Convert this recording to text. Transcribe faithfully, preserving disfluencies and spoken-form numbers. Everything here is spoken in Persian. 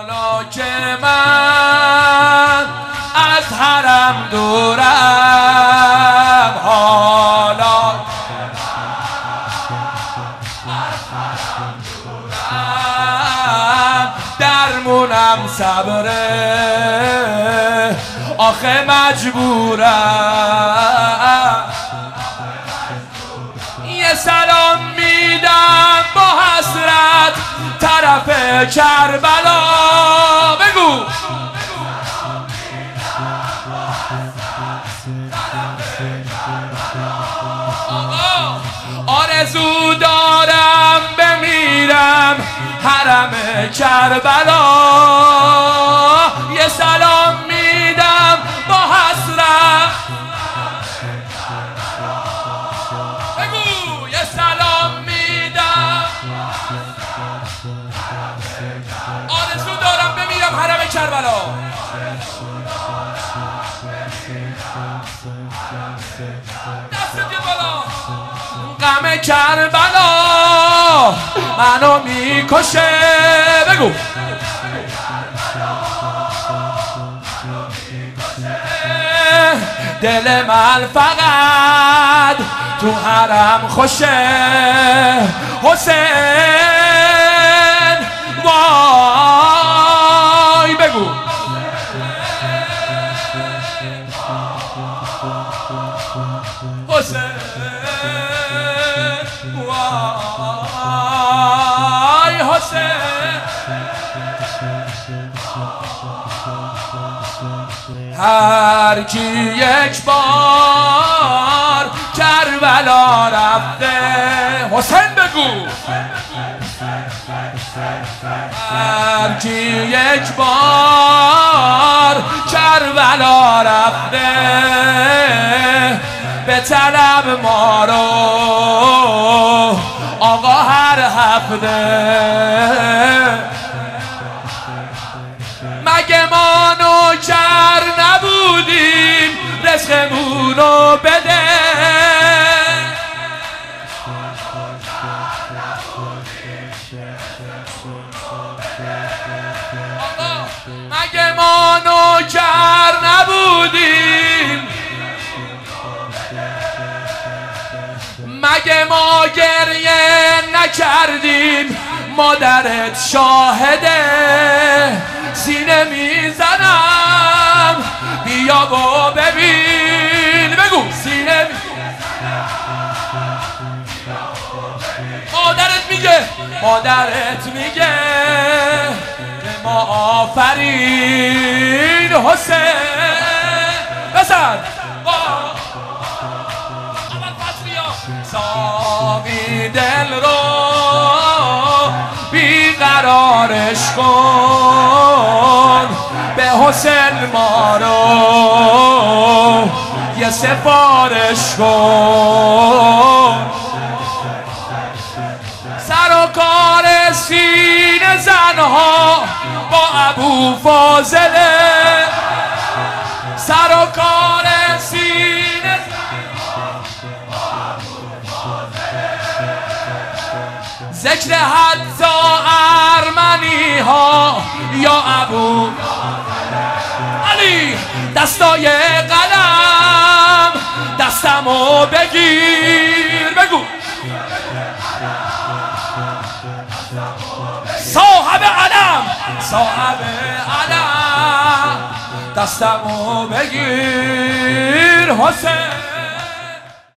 حالا که من از حرم دورم، حالا درمونم صبره، آخه مجبورم. یه سلام میدم با حسرت طرف کربلا، بگو آرزو دارم بمیرم حرم کربلا. یه سلام میدم با حسرت، بگو یه سلام میدم، آرزو دارم بمیرم حرم کربلا. دست بیا بالا. غم کربلا منو میکشه، بگو دل من فقط تو حرم خوشه. حسین وای، بگو حسین وای، حسین. هر کی یک بار کربلا رفته، حسین بگو. هر کی یک بار کربلا رفته، به طلب ما رو آقا هر هفته. مگه ما نوکر نبودیم رزقمونو بده، مگه ما نوکر نبودیم، مگه ما گریه نکردیم، مادرت شاهده. سینه میزنم بیا و ببین، بگو سینه می... مادرت میگه، مادرت میگه به ما آفرین حسین. بزن ساقی دل رو بیقرارش کن، به حسین ما رو یه سفارش کن. سر و کار سینه زنها با ابو فاضله، سر و کار سینه ذکر حتی ارمنی ها یا ابو علی. دستای قلم دستمو بگیر، بگو صاحب علم، صاحب علم دستمو بگیر حسین.